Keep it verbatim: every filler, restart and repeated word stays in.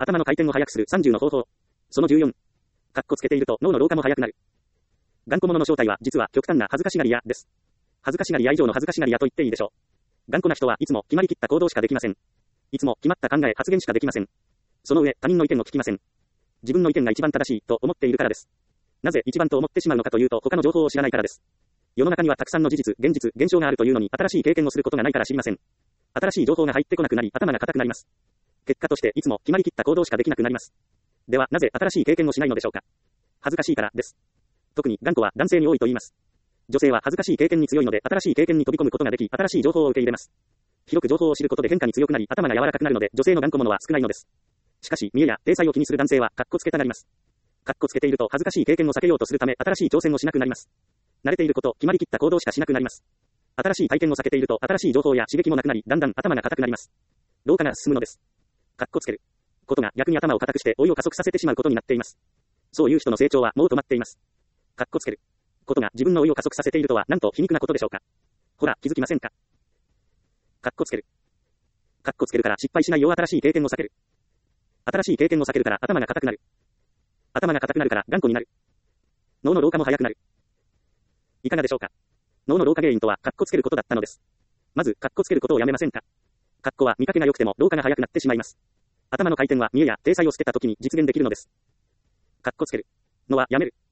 頭の回転を速くするさんじゅうの方法。そのじゅうよん。かっこつけていると脳の老化も速くなる。頑固者の正体は実は極端な恥ずかしがり屋です。恥ずかしがり屋以上の恥ずかしがり屋と言っていいでしょう。頑固な人はいつも決まりきった行動しかできません。いつも決まった考え発言しかできません。その上他人の意見を聞きません。自分の意見が一番正しいと思っているからです。なぜ一番と思ってしまうのかというと他の情報を知らないからです。世の中にはたくさんの事実、現実、現象があるというのに新しい経験をすることがないから知りません。新しい情報が入ってこなくなり頭が固くなります。結果としていつも決まりきった行動しかできなくなります。ではなぜ新しい経験をしないのでしょうか。恥ずかしいからです。特に頑固は男性に多いと言います。女性は恥ずかしい経験に強いので新しい経験に飛び込むことができ新しい情報を受け入れます。広く情報を知ることで変化に強くなり頭が柔らかくなるので女性の頑固者は少ないのです。しかし見栄や体裁を気にする男性はかっこつけたがります。かっこつけていると恥ずかしい経験を避けようとするため新しい挑戦をしなくなります。慣れていること、決まりきった行動しかしなくなります。新しい体験を避けていると新しい情報や刺激もなくなりだんだん頭が固くなります。老化が進むのです。かっこつけることが逆に頭を固くして老いを加速させてしまうことになっています。そういう人の成長はもう止まっています。かっこつけることが自分の老いを加速させているとはなんと皮肉なことでしょうか。ほら気づきませんか。かっこつけるかっこつけるから失敗しないよう新しい経験を避ける。新しい経験を避けるから頭が固くなる。頭が固くなるから頑固になる。脳の老化も早くなる。いかがでしょうか。脳の老化原因とはかっこつけることだったのです。まずかっこつけることをやめませんか。かっこは見かけが良くても老化が早くなってしまいます。頭の回転は見栄や体裁を捨てた時に実現できるのです。かっこつけるのはやめる。